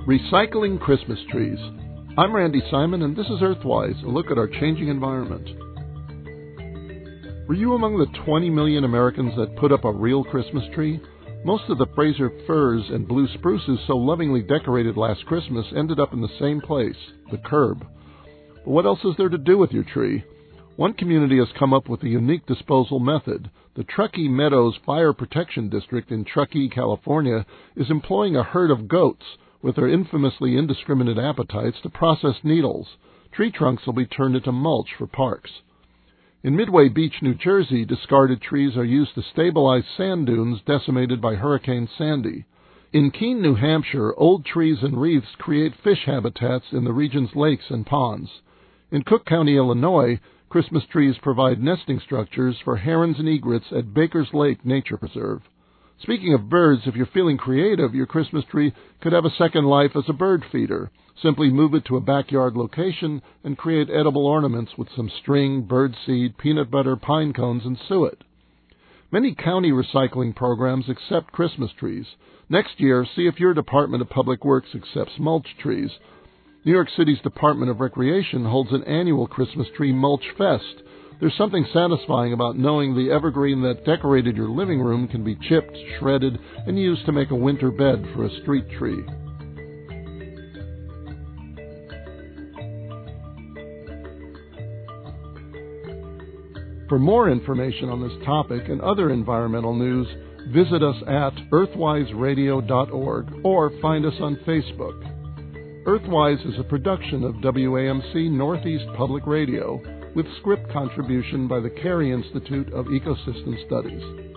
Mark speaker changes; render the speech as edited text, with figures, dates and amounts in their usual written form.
Speaker 1: Recycling Christmas Trees. I'm Randy Simon, and this is Earthwise, a look at our changing environment. Were you among the 20 million Americans that put up a real Christmas tree? Most of the Fraser firs and blue spruces so lovingly decorated last Christmas ended up in the same place, the curb. But what else is there to do with your tree? One community has come up with a unique disposal method. The Truckee Meadows Fire Protection District in Truckee, California, is employing a herd of goats with their infamously indiscriminate appetites to process needles. Tree trunks will be turned into mulch for parks. In Midway Beach, New Jersey, discarded trees are used to stabilize sand dunes decimated by Hurricane Sandy. In Keene, New Hampshire, old trees and reefs create fish habitats in the region's lakes and ponds. In Cook County, Illinois, Christmas trees provide nesting structures for herons and egrets at Baker's Lake Nature Preserve. Speaking of birds, if you're feeling creative, your Christmas tree could have a second life as a bird feeder. Simply move it to a backyard location and create edible ornaments with some string, birdseed, peanut butter, pine cones, and suet. Many county recycling programs accept Christmas trees. Next year, see if your Department of Public Works accepts mulch trees. New York City's Department of Recreation holds an annual Christmas tree mulch fest. There's something satisfying about knowing the evergreen that decorated your living room can be chipped, shredded, and used to make a winter bed for a street tree. For more information on this topic and other environmental news, visit us at earthwiseradio.org or find us on Facebook. Earthwise is a production of WAMC Northeast Public Radio with script contribution by the Carey Institute of Ecosystem Studies.